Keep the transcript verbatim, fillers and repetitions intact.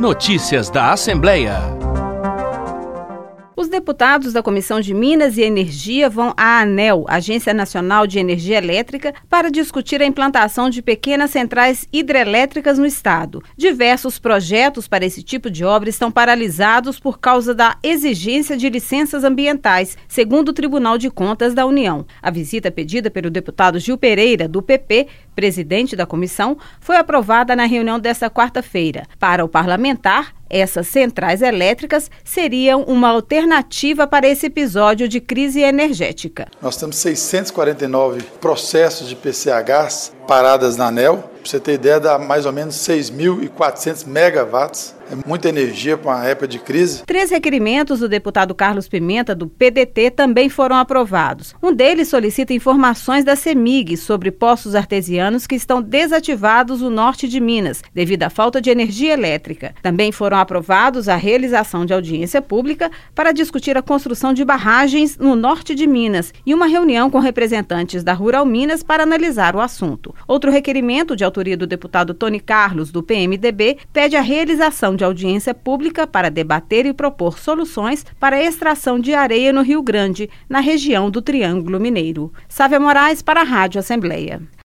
Notícias da Assembleia. Os deputados da Comissão de Minas e Energia vão à ANEEL, Agência Nacional de Energia Elétrica, para discutir a implantação de pequenas centrais hidrelétricas no estado. Diversos projetos para esse tipo de obra estão paralisados por causa da exigência de licenças ambientais, segundo o Tribunal de Contas da União. A visita pedida pelo deputado Gil Pereira, do P P, presidente da comissão, foi aprovada na reunião desta quarta-feira. Para o parlamentar, essas centrais elétricas seriam uma alternativa para esse episódio de crise energética. Nós temos seiscentos e quarenta e nove processos de P C Hs paradas na ANEEL. Para você ter ideia, dá mais ou menos seis mil e quatrocentos megawatts. É muita energia para uma época de crise. Três requerimentos do deputado Carlos Pimenta, do P D T, também foram aprovados. Um deles solicita informações da CEMIG sobre poços artesianos que estão desativados no norte de Minas, devido à falta de energia elétrica. Também foram aprovados a realização de audiência pública para discutir a construção de barragens no norte de Minas e uma reunião com representantes da Rural Minas para analisar o assunto. Outro requerimento, de autoria do deputado Tony Carlos, do P M D B, pede a realização de audiência pública para debater e propor soluções para a extração de areia no Rio Grande, na região do Triângulo Mineiro. Sávia Moraes, para a Rádio Assembleia.